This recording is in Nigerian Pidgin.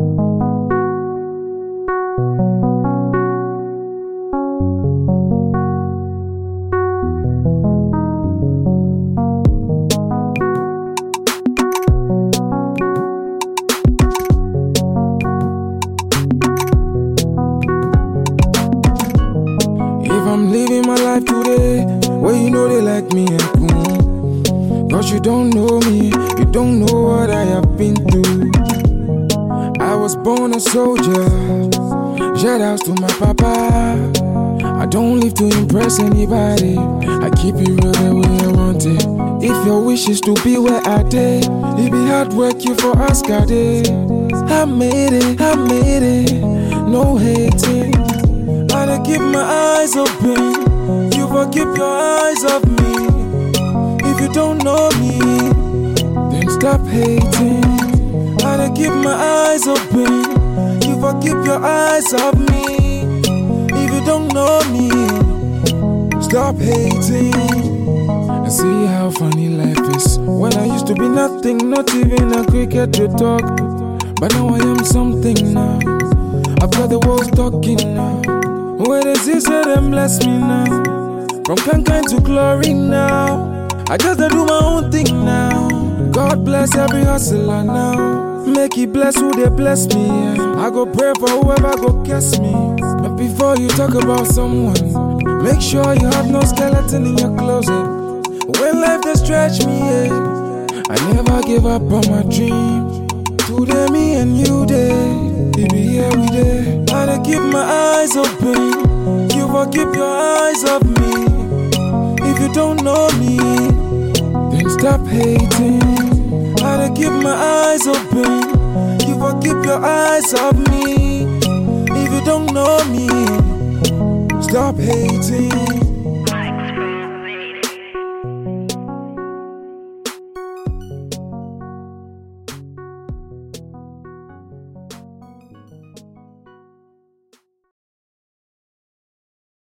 If I'm living my life today, well, you know they like me and cool. Cause you don't know me, you don't know what I have been through. I was born a soldier, shout outs to my papa. I don't live to impress anybody, I keep it real the way I want it. If your wish is to be where I did, it be hard work you for ask I did. I made it, no hating. Gotta keep my eyes open, you forgive your eyes off me. If you don't know me, then stop hating. Gotta keep my eyes open, you forgive your eyes off me. If you don't know me, stop hating. And see how funny life is. When I used to be nothing, not even a cricket to talk, but now I am something now. I've got the world talking now. Where the sister them bless me now. From kind to glory now. I just do my own thing now. God bless every hustler now. Make it bless who they bless me. I go pray for whoever go kiss me. But before you talk about someone, make sure you have no skeleton in your closet. When life they stretch me, I never give up on my dreams. Today me and you day, we be here we day. Gotta keep my eyes open, you forgive your eyes off me. If you don't know me, then stop hating. Gotta keep my eyes open, you forgive your eyes off me. If you don't know me, stop hating.